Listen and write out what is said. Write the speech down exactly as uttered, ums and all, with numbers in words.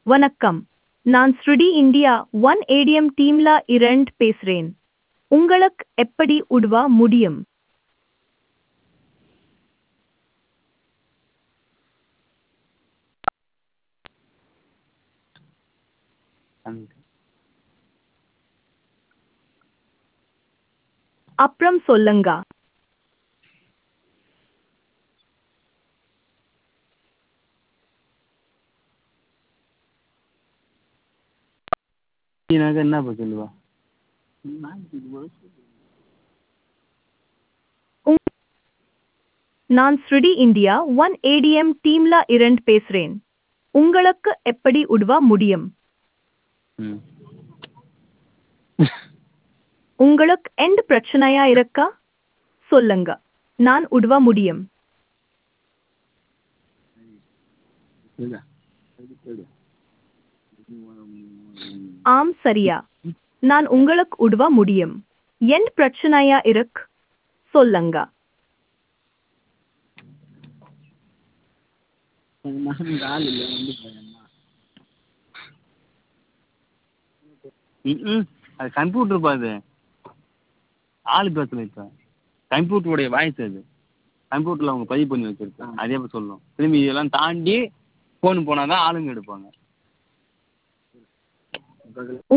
வணக்கம். நான் ஸ்ருடி India one ATM டீம்ல இரண்டு பேசுறேன். உங்களுக்கு எப்படி உதவ முடியும்? அண்ட் அப்புறம் சொல்லுங்க. எனக்கு என்ன இப்போ சொல்லுவா? உங்- நான் ஸ்ருடி இந்தியா ஒன் ஏடிஎம் டீம்ல இரண்டு பேசுறேன். உங்களுக்கு எப்படி உதவ முடியும்? ம் உங்களுக்கு எந்த பிரச்சனையா இருக்கா? சொல்லுங்க. நான் உதவ முடியும். இல்லை ஆம் சரியா. நான் உங்களுக்கு உதவ முடியும். எந்த பிரச்சனையா இருக்கு? சொல்லுங்க. எங்கள் மகனுக்கு ஆள் இல்லை வந்துட்டேன். ம் அது கம்ப்யூட்டர் பாது ஆள் பேசல இப்போ கம்ப்யூட்டருடைய வாய்ஸ் அது கம்ப்யூட்டரில் அவங்க பதிவு பண்ணி வச்சுருக்கேன் அதே மாதிரி சொல்லணும் திரும்பி இதெல்லாம் தாண்டி ஃபோன் போனால் தான் ஆளுங்க எடுப்பாங்க.